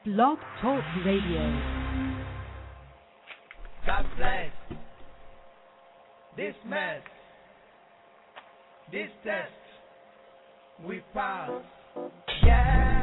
Blog Talk Radio. God bless this mess, this test we pass. Yeah.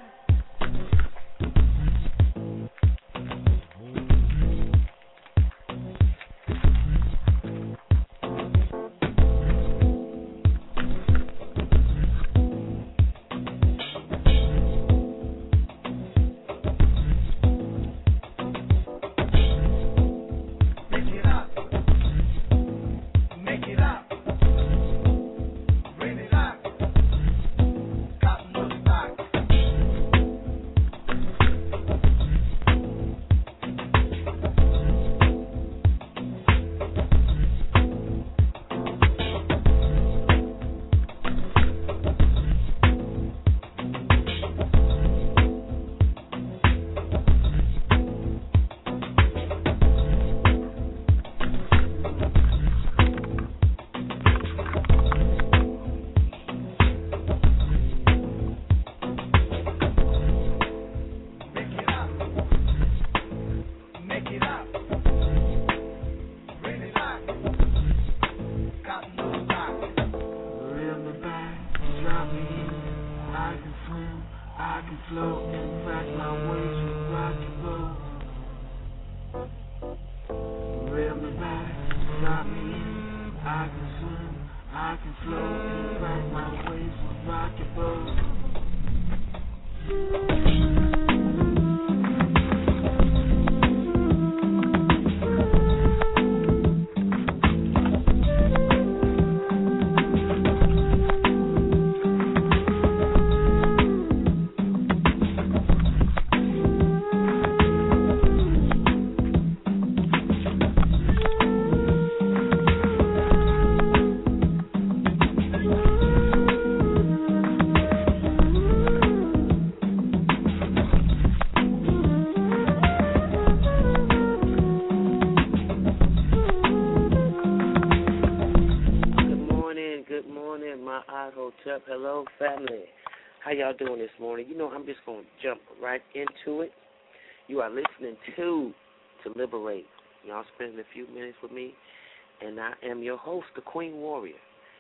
Hello, family. How y'all doing this morning? You know, I'm just going to jump right into it. You are listening to Liberate. Y'all spending a few minutes with me, and I am your host, the Queen Warrior.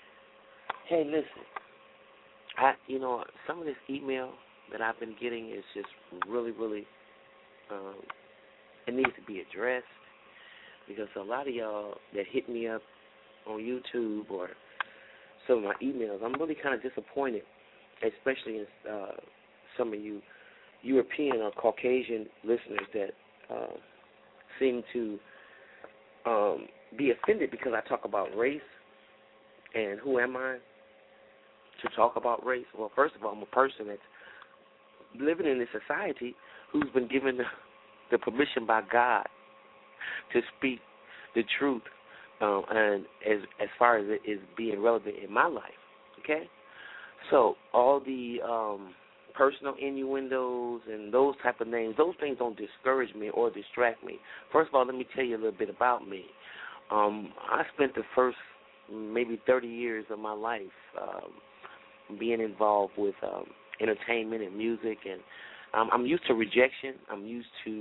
Hey, listen, some of this email that I've been getting is just really, it needs to be addressed, because a lot of y'all that hit me up on YouTube or some of my emails, I'm really kind of disappointed, especially in some of you European or Caucasian listeners that seem to be offended because I talk about race. And who am I to talk about race? Well, first of all, I'm a person that's living in a society who's been given the permission by God to speak the truth. And as far as it is being relevant in my life, okay? So all the personal innuendos and those type of names, those things don't discourage me or distract me. First of all, let me tell you a little bit about me. I spent the first maybe 30 years of my life being involved with entertainment and music, and I'm used to rejection. I'm used to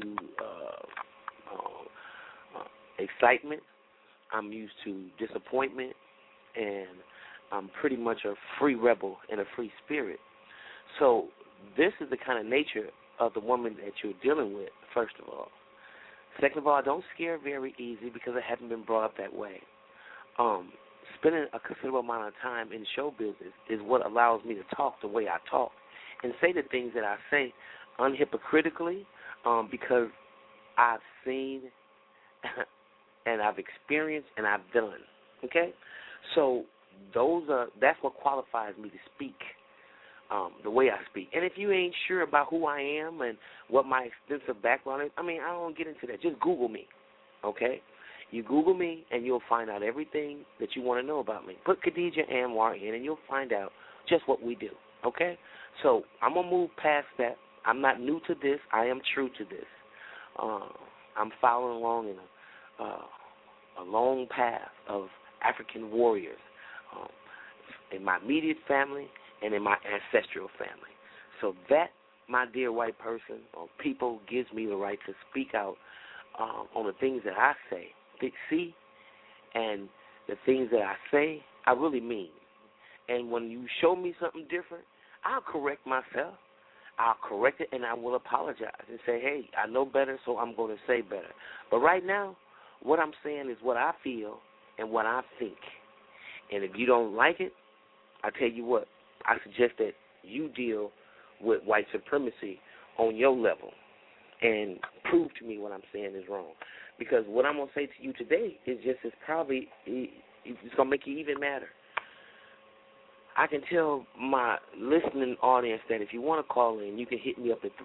excitement. I'm used to disappointment, and I'm pretty much a free rebel and a free spirit. So this is the kind of nature of the woman that you're dealing with, first of all. Second of all, I don't scare very easy because I haven't been brought up that way. Spending a considerable amount of time in show business is what allows me to talk the way I talk and say the things that I say unhypocritically, because I've seen and I've experienced and I've done, okay? So that's what qualifies me to speak the way I speak. And if you ain't sure about who I am and what my extensive background is, I don't get into that. Just Google me, okay? You Google me and you'll find out everything that you want to know about me. Put Khadijah Anwar in and you'll find out just what we do, okay? So I'm going to move past that. I'm not new to this. I am true to this. I'm following along in a long path of African warriors in my immediate family and in my ancestral family. So that my dear white person or people gives me the right to speak out on the things that I say, see, and the things that I say, I really mean. And when you show me something different, I'll correct myself. I'll correct it, and I will apologize and say, hey, I know better, so I'm going to say better. But right now, what I'm saying is what I feel and what I think. And if you don't like it, I tell you what, I suggest that you deal with white supremacy on your level and prove to me what I'm saying is wrong. Because what I'm going to say to you today is just as probably, it's going to make you even madder. I can tell my listening audience that if you want to call in, you can hit me up at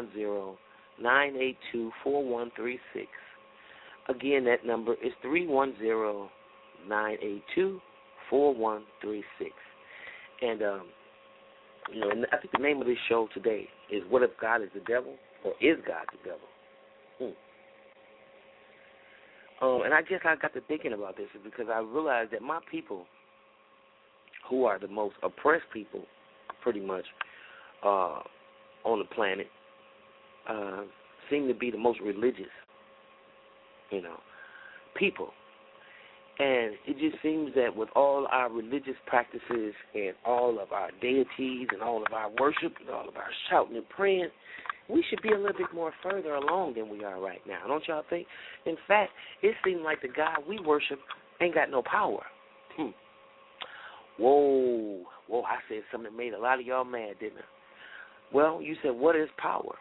310-982-4136. Again, that number is 310-982-4136. And, and I think the name of this show today is What If God is the Devil, or Is God the Devil? And I guess I got to thinking about this because I realized that my people, who are the most oppressed people, pretty much, on the planet, seem to be the most religious, people. And it just seems that with all our religious practices and all of our deities and all of our worship and all of our shouting and praying, we should be a little bit more further along than we are right now. Don't y'all think? In fact, it seems like the God we worship ain't got no power. Whoa, I said something that made a lot of y'all mad, didn't I? Well, you said, what is power?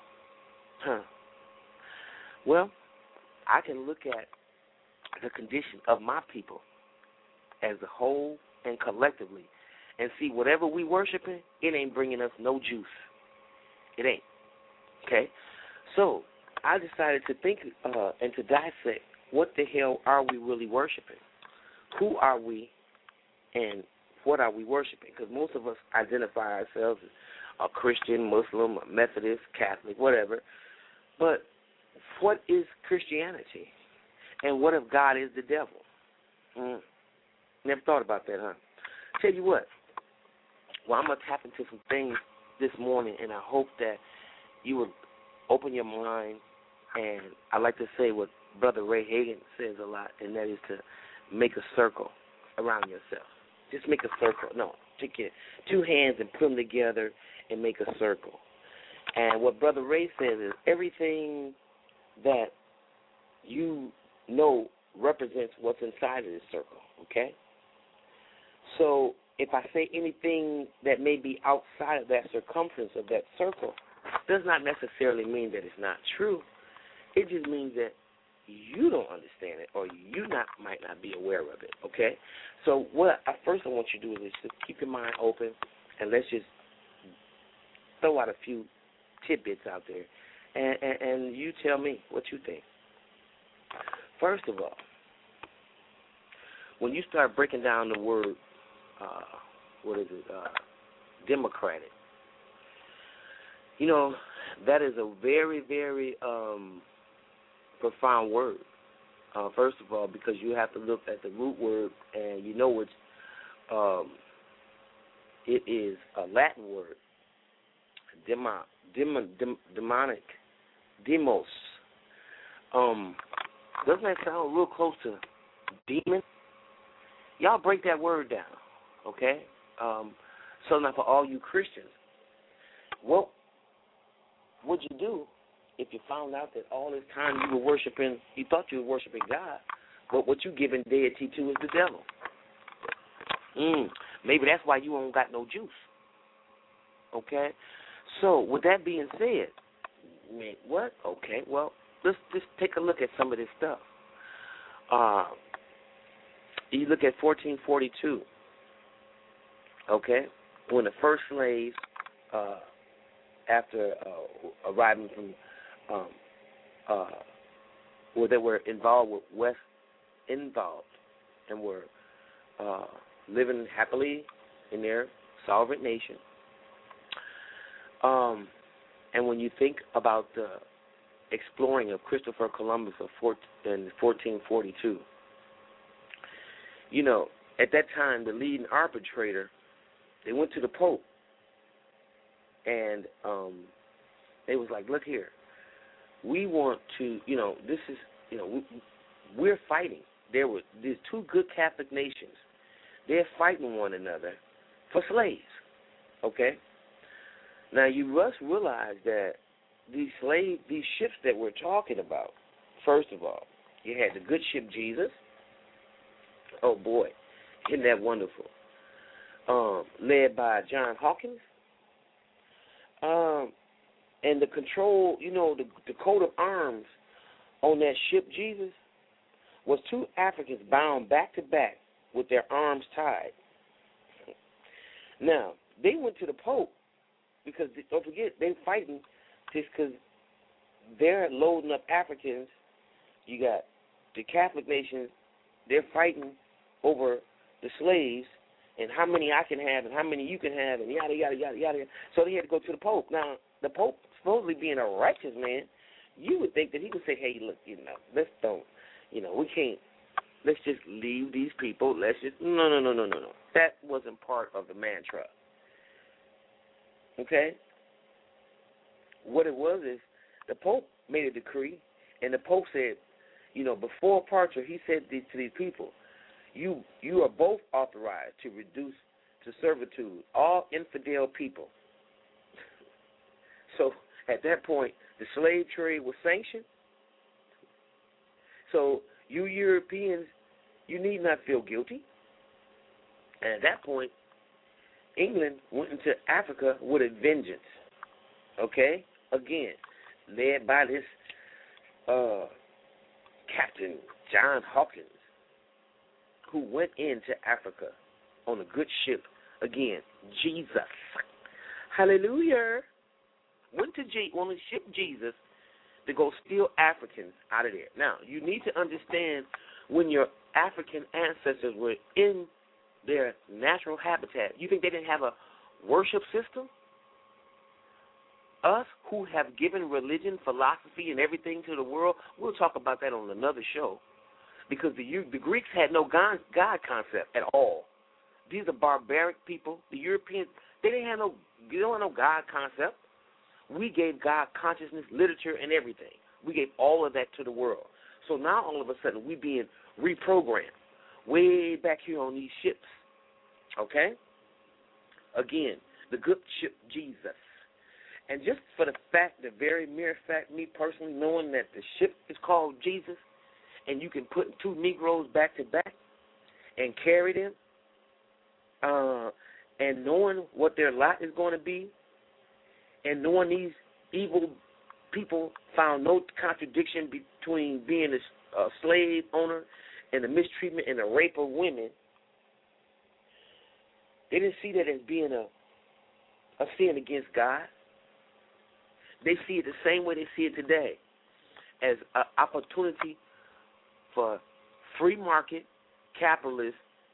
Well, I can look at the condition of my people as a whole and collectively and see whatever we worshiping, it ain't bringing us no juice. It ain't. Okay? So I decided to think and to dissect what the hell are we really worshiping? Who are we and what are we worshiping? Because most of us identify ourselves as a Christian, Muslim, a Methodist, Catholic, whatever. But what is Christianity? And what if God is the devil? Never thought about that, huh? Tell you what. Well, I'm going to tap into some things this morning, and I hope that you will open your mind. And I like to say what Brother Ray Hagan says a lot, and that is to make a circle around yourself. Just make a circle. No, take your two hands and put them together and make a circle. And what Brother Ray says is everything that you know represents what's inside of this circle, okay? So if I say anything that may be outside of that circumference of that circle, does not necessarily mean that it's not true. It just means that you don't understand it or you might not be aware of it, okay? So what first I want you to do is just keep your mind open and let's just throw out a few tidbits out there and you tell me what you think. First of all, when you start breaking down the word, democratic, that is a very, very profound word. First of all, because you have to look at the root word, and it is a Latin word, demonic, demos. Doesn't that sound real close to demon? Y'all break that word down, okay? So now for all you Christians, what would you do if you found out that all this time you thought you were worshiping God, but what you giving deity to is the devil? Maybe that's why you don't got no juice, okay? So with that being said, what? Okay, well, let's just take a look at some of this stuff. You look at 1442, okay, when the first slaves, after arriving from, where they were involved and were living happily in their sovereign nation. And when you think about the exploring of Christopher Columbus in 1442, at that time, the leading arbitrator, they went to the Pope, and They was like, look here, we want to, this is, we're fighting. There's two good Catholic nations. They're fighting one another for slaves, okay? Now, you must realize that these ships that we're talking about, first of all, you had the good ship Jesus. Oh, boy, isn't that wonderful? Led by John Hawkins. And the control, the coat of arms on that ship Jesus was two Africans bound back to back with their arms tied. Now, they went to the Pope because, don't forget, they're fighting just because they're loading up Africans. You got the Catholic nations, they're fighting over the slaves and how many I can have and how many you can have and yada, yada, yada, yada. So they had to go to the Pope. Now, the Pope, supposedly being a righteous man, you would think that he would say, hey, look, let's don't, we can't, let's just leave these people. Let's just, no. That wasn't part of the mantra. Okay? What it was is the Pope made a decree, and the Pope said, before departure, he said to these people, you are both authorized to reduce to servitude all infidel people. So at that point, the slave trade was sanctioned. So you Europeans, you need not feel guilty. And at that point, England went into Africa with a vengeance. Okay? Again, led by this Captain John Hawkins, who went into Africa on a good ship. Again, Jesus. Hallelujah. Went on the ship Jesus to go steal Africans out of there. Now, you need to understand when your African ancestors were in their natural habitat, you think they didn't have a worship system? Us who have given religion, philosophy, and everything to the world, we'll talk about that on another show. Because the Greeks had no God concept at all. These are barbaric people. The Europeans, they don't have no God concept. We gave God consciousness, literature, and everything. We gave all of that to the world. So now all of a sudden we being reprogrammed way back here on these ships. Okay? Again, the good ship Jesus. And just for the very mere fact, me personally knowing that the ship is called Jesus, and you can put two Negroes back to back and carry them, and knowing what their lot is going to be, and knowing these evil people found no contradiction between being a slave owner and the mistreatment and the rape of women, they didn't see that as being a sin against God. They see it the same way they see it today, as an opportunity for free market capitalism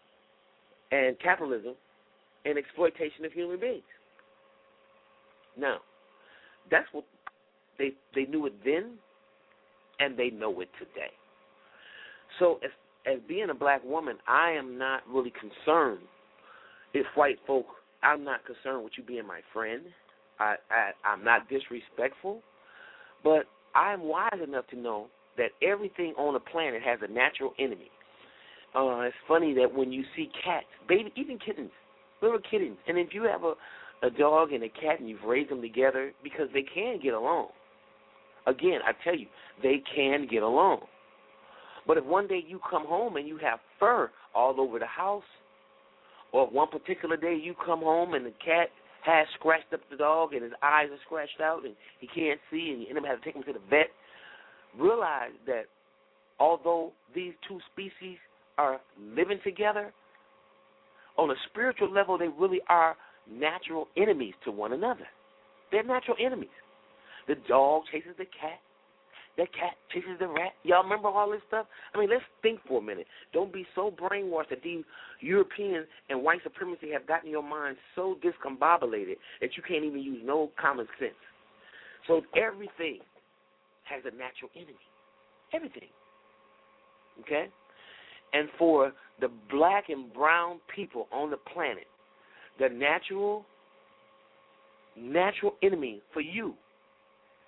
and exploitation of human beings. Now, that's what they knew it then, and they know it today. So as being a black woman, I am not really concerned if white folk, I'm not concerned with you being my friend. I'm not disrespectful, but I'm wise enough to know that everything on the planet has a natural enemy. It's funny that when you see cats, even kittens, little kittens, and if you have a dog and a cat and you've raised them together, because they can get along. Again, I tell you, they can get along. But if one day you come home and you have fur all over the house, or if one particular day you come home and the cat has scratched up the dog and his eyes are scratched out and he can't see and you end up having to take him to the vet, realize that although these two species are living together, on a spiritual level they really are natural enemies to one another. They're natural enemies. The dog chases the cat. The cat chases the rat. Y'all remember all this stuff? I mean, let's think for a minute. Don't be so brainwashed that these Europeans and white supremacy have gotten your mind so discombobulated that you can't even use no common sense. So everything has a natural enemy. Everything. Okay? And for the black and brown people on the planet, the natural enemy for you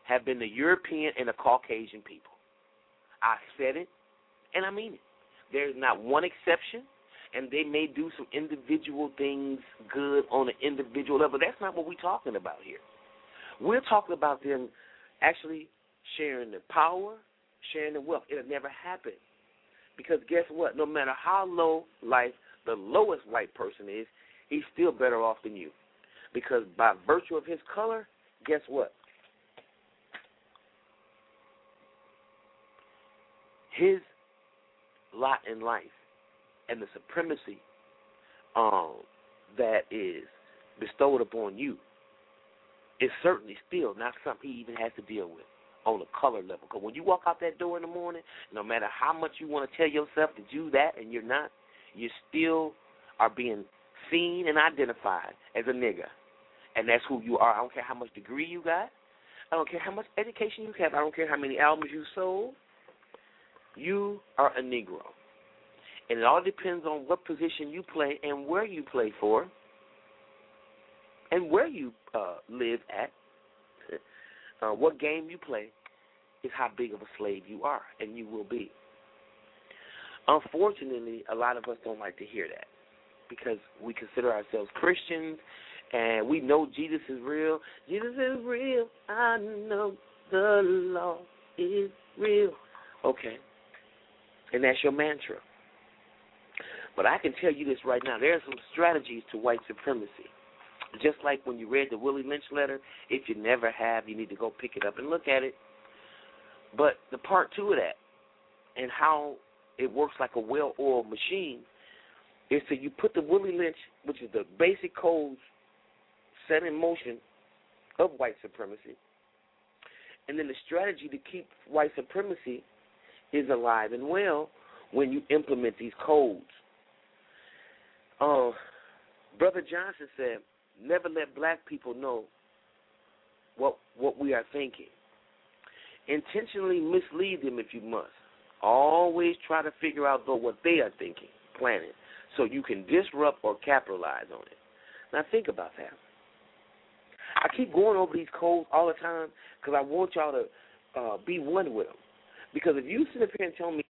have been the European and the Caucasian people. I said it, and I mean it. There's not one exception, and they may do some individual things good on an individual level. That's not what we're talking about here. We're talking about them actually sharing the power, sharing the wealth. It'll never happen. Because guess what? No matter how low life the lowest white person is, he's still better off than you. Because by virtue of his color, guess what? His lot in life and the supremacy that is bestowed upon you is certainly still not something he even has to deal with on a color level. Because when you walk out that door in the morning, no matter how much you want to tell yourself that you that and you're not, you still are being seen and identified as a nigger. And that's who you are. I don't care how much degree you got. I don't care how much education you have. I don't care how many albums you sold. You are a Negro. And it all depends on what position you play and where you play for and where you live at. What game you play is how big of a slave you are, and you will be. Unfortunately, a lot of us don't like to hear that because we consider ourselves Christians, and we know Jesus is real. Jesus is real. I know the law is real. Okay. And that's your mantra. But I can tell you this right now. There are some strategies to white supremacy. Just like when you read the Willie Lynch letter, if you never have, you need to go pick it up and look at it. But the part two of that and how it works like a well-oiled machine is to you put the Willie Lynch, which is the basic codes set in motion of white supremacy, and then the strategy to keep white supremacy is alive and well when you implement these codes. Brother Johnson said, never let black people know what we are thinking. Intentionally mislead them if you must. Always try to figure out, though, what they are thinking, planning, so you can disrupt or capitalize on it. Now, think about that. I keep going over these codes all the time because I want y'all to be one with them. Because if you sit up here and tell me,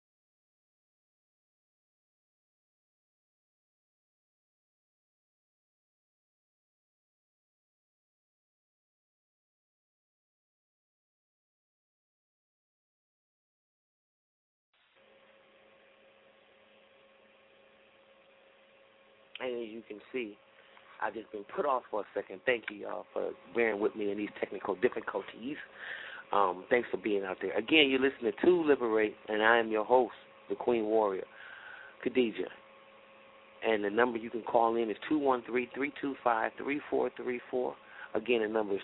and as you can see, I've just been put off for a second. Thank you, y'all, for bearing with me in these technical difficulties. Thanks for being out there. Again, you're listening to Liberate, and I am your host, the Queen Warrior, Khadijah. And the number you can call in is 213-325-3434. Again, the number is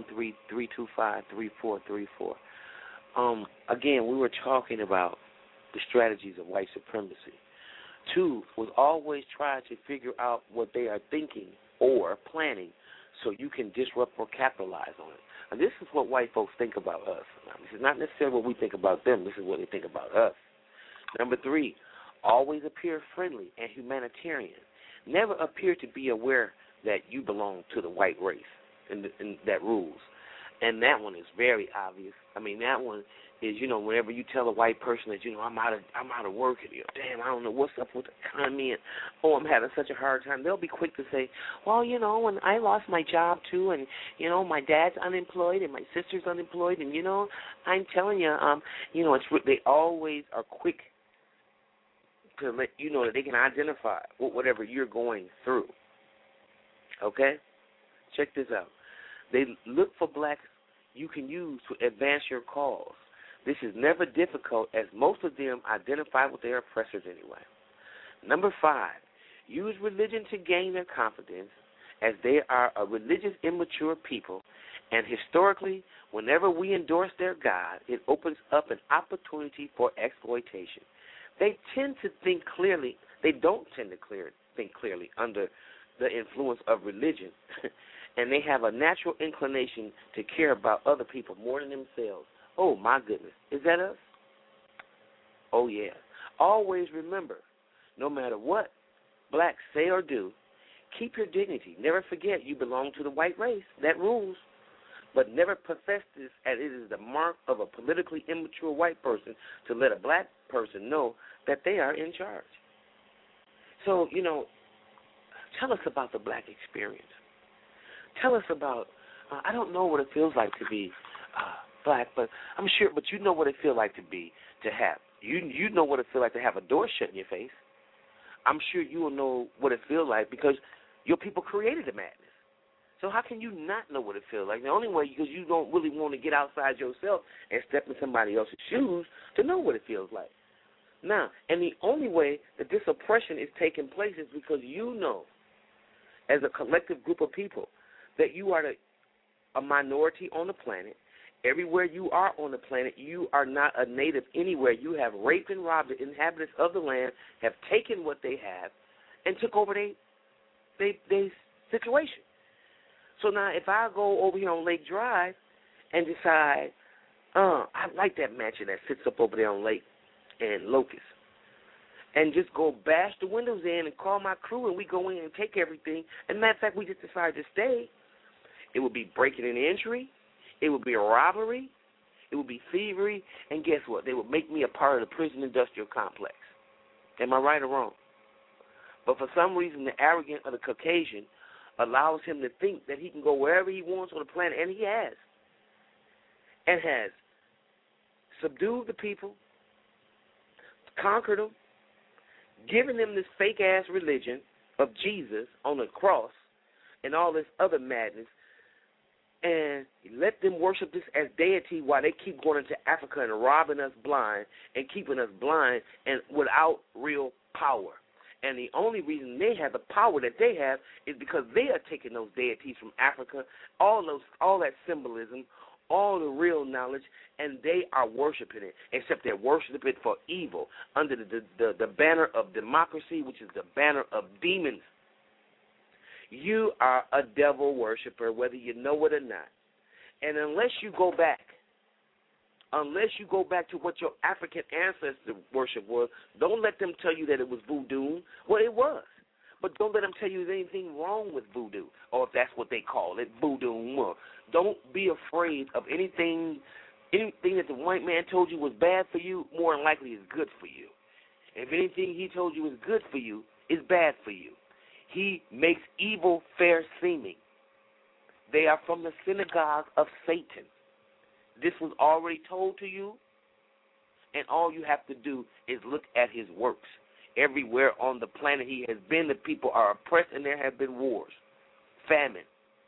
213-325-3434. Again, we were talking about the strategies of white supremacy. Two was always try to figure out what they are thinking or planning so you can disrupt or capitalize on it. And this is what white folks think about us. Now, this is not necessarily what we think about them. This is what they think about us. Number three, always appear friendly and humanitarian. Never appear to be aware that you belong to the white race and that rules. And that one is very obvious. I mean, that one is, whenever you tell a white person that, I'm out of work, and damn, I don't know what's up with the economy, and I'm having such a hard time. They'll be quick to say, well, when I lost my job too, and my dad's unemployed and my sister's unemployed, and I'm telling you, they always are quick to let you know that they can identify with whatever you're going through. Okay, check this out. They look for blacks you can use to advance your cause. This is never difficult, as most of them identify with their oppressors anyway. Number five, use religion to gain their confidence, as they are a religious, immature people, and historically, whenever we endorse their God, it opens up an opportunity for exploitation. They tend to think clearly. They don't tend to think clearly under the influence of religion, and they have a natural inclination to care about other people more than themselves. Oh, my goodness. Is that us? Oh, yeah. Always remember, no matter what blacks say or do, keep your dignity. Never forget you belong to the white race. That rules. but never profess this, as it is the mark of a politically immature white person to let a black person know that they are in charge. So, tell us about the black experience. Tell us about, I don't know what it feels like to be black, but I'm sure, but you know what it feels like to have. You know what it feels like to have a door shut in your face. I'm sure you will know what it feels like because your people created the madness. So how can you not know what it feels like? The only way, because you don't really want to get outside yourself and step in somebody else's shoes to know what it feels like. Now, and the only way that this oppression is taking place is because you know, as a collective group of people, that you are a minority on the planet. Everywhere you are on the planet, you are not a native anywhere. You have raped and robbed the inhabitants of the land, have taken what they have, and took over their situation. So now if I go over here on Lake Drive and decide, I like that mansion that sits up over there on Lake and Locust, and just go bash the windows in and call my crew and we go in and take everything, and matter of fact, we just decide to stay, it would be breaking and entry, it would be a robbery, it would be thievery, and guess what? They would make me a part of the prison industrial complex. Am I right or wrong? But for some reason, the arrogance of the Caucasian allows him to think that he can go wherever he wants on the planet, and he has. And has subdued the people, conquered them, given them this fake-ass religion of Jesus on the cross and all this other madness, and let them worship this as deity while they keep going into Africa and robbing us blind and keeping us blind and without real power. And the only reason they have the power that they have is because they are taking those deities from Africa, all that symbolism, all the real knowledge, and they are worshiping it, except they're worshiping it for evil under the banner of democracy, which is the banner of demons. You are a devil worshiper, whether you know it or not. And unless you go back to what your African ancestor worship was, don't let them tell you that it was voodoo. Well, it was. But don't let them tell you there's anything wrong with voodoo, or if that's what they call it, voodoo. Don't be afraid of anything that the white man told you was bad for you, more than likely is good for you. If anything he told you is good for you, is bad for you. He makes evil fair seeming. They are from the synagogue of Satan. This was already told to you, and all you have to do is look at his works. Everywhere on the planet he has been, the people are oppressed, and there have been wars, famine,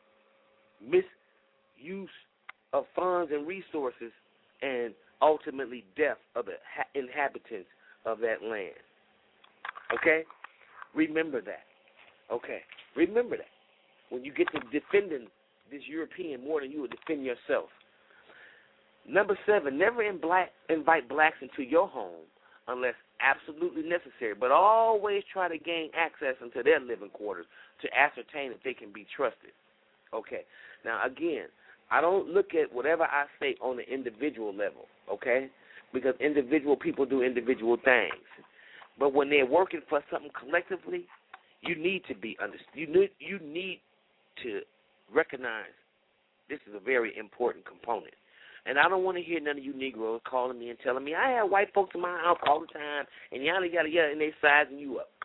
misuse of funds and resources, and ultimately death of the inhabitants of that land. Okay? Remember that. Okay? Remember that. When you get to defending this European more than you would defend yourself. Number 7, never invite blacks into your home unless absolutely necessary, but always try to gain access into their living quarters to ascertain if they can be trusted. Okay. Now, again, I don't look at whatever I say on the individual level, okay, because individual people do individual things. But when they're working for something collectively, you need to be understood. You need to recognize this is a very important component. And I don't want to hear none of you Negroes calling me and telling me, I have white folks in my house all the time, and yada, yada, yada, and they sizing you up.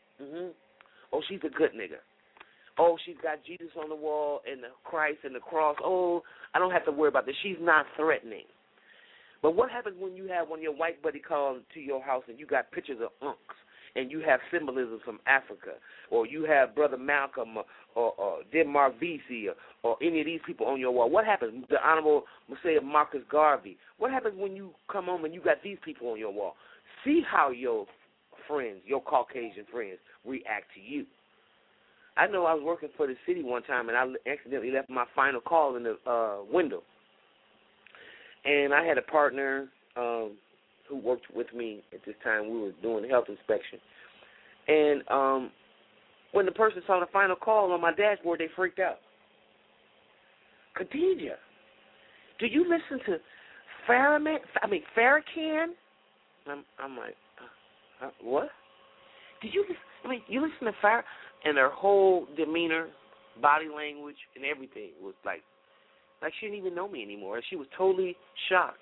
Oh, she's a good nigga. Oh, she's got Jesus on the wall and the Christ and the cross. Oh, I don't have to worry about this. She's not threatening. But what happens when you have one of your white buddy call to your house and you got pictures of unks and you have symbolism from Africa, or you have Brother Malcolm or Denmark Vesey or any of these people on your wall? What happens? The Honorable Messiah Marcus Garvey. What happens when you come home and you got these people on your wall? See how your friends, your Caucasian friends, react to you. I know I was working for the city one time, and I accidentally left my final call in the window. And I had a partner who worked with me at this time. We were doing health inspection. And when the person saw the final call on my dashboard, they freaked out. Khadija, do you listen to Farrakhan? I'm like, what? Did you listen? You listen to Farrakhan? And their whole demeanor, body language, and everything was like Like she didn't even know me anymore. And she was totally shocked.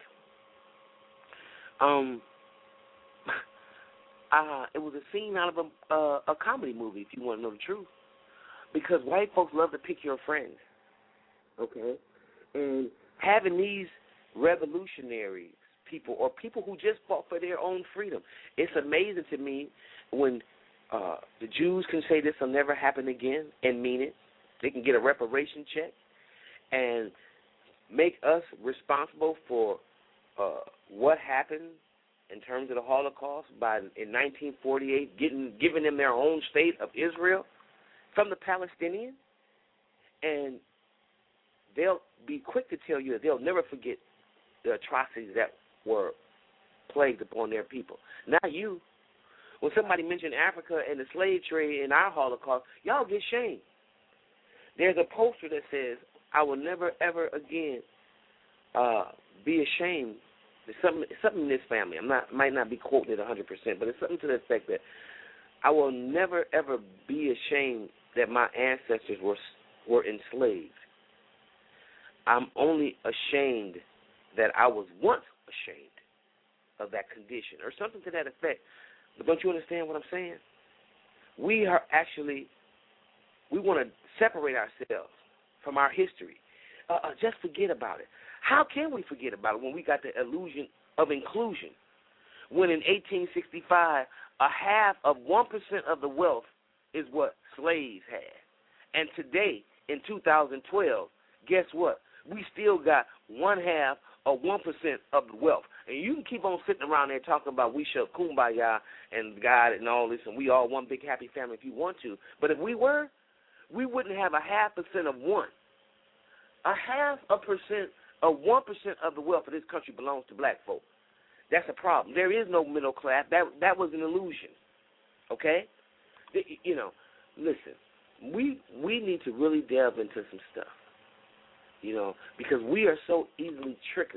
It was a scene out of a comedy movie, if you want to know the truth. Because white folks love to pick your friend, okay? And having these revolutionary people or people who just fought for their own freedom, it's amazing to me when the Jews can say this will never happen again and mean it. They can get a reparation check and make us responsible for what happened in terms of the Holocaust in 1948, giving them their own state of Israel from the Palestinians, and they'll be quick to tell you that they'll never forget the atrocities that were plagued upon their people. Now when somebody mentioned Africa and the slave trade and our Holocaust, y'all get shamed. There's a poster that says, I will never, ever again be ashamed. There's something in this family. Might not be quoting it 100%, but it's something to the effect that I will never, ever be ashamed that my ancestors were enslaved. I'm only ashamed that I was once ashamed of that condition, or something to that effect. But don't you understand what I'm saying? We want to separate ourselves from our history. Just forget about it. How can we forget about it when we got the illusion of inclusion? When in 1865, 1% of the wealth is what slaves had. And today, in 2012, guess what? We still got 1/2 or 1% of the wealth. And you can keep on sitting around there talking about we shall kumbaya and God and all this, and we all one big happy family if you want to. But if we wouldn't have 0.5% of one. 0.5% of 1% of the wealth of this country belongs to black folk. That's a problem. There is no middle class. That was an illusion. Okay? Listen, we need to really delve into some stuff. Because we are so easily tricked.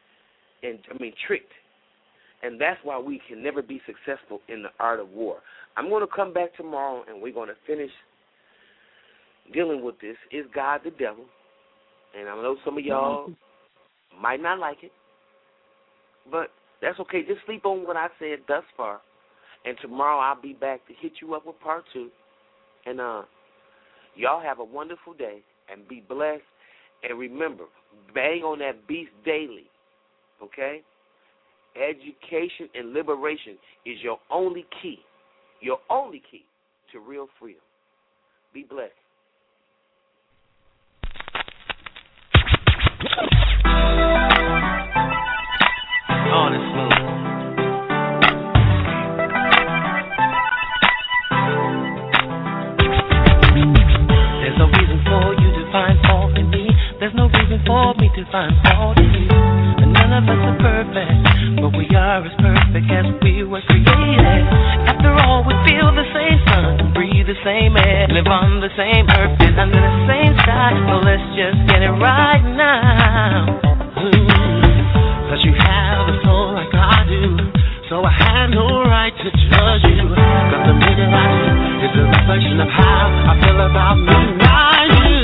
And that's why we can never be successful in the art of war. I'm going to come back tomorrow, and we're going to finish dealing with this. Is God the devil? And I know some of y'all might not like it, but that's okay. Just sleep on what I said thus far, and tomorrow I'll be back to hit you up with part 2. And y'all have a wonderful day, and be blessed. And remember, bang on that beast daily, okay? Education and liberation is your only key to real freedom. Be blessed. On and smooth. There's no reason for you to find fault in me. There's no reason for me to find fault in you. And none of us are perfect, but we are as perfect as we were created. After all, we feel the same sun, breathe the same air, live on the same earth and under the same sky. So let's just get it right now. But you have a soul like I do, so I have no right to judge you. Cause the minute I do is a reflection of how I feel about me, not you.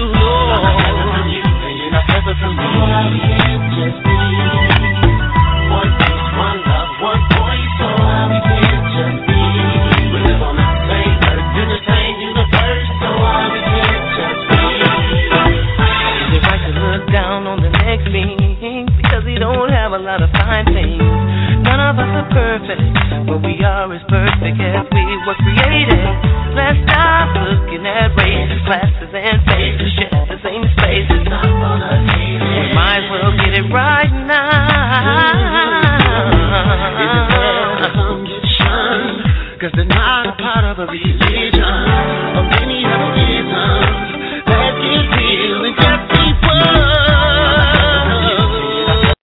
Never from me, we can't just be one peace, one love, one voice. So we can't just be. We live on the same earth in the same universe. So we can't just be. Is it right to look down on the next being because we don't have a lot of fine things? None of us are perfect, but we are as perfect as we were created. Let's stop looking at races, classes, and faces. Share the same space. It's not gonna change. We might as well get it right now. Is it there to come get shine? Cause they're not a part of a reason.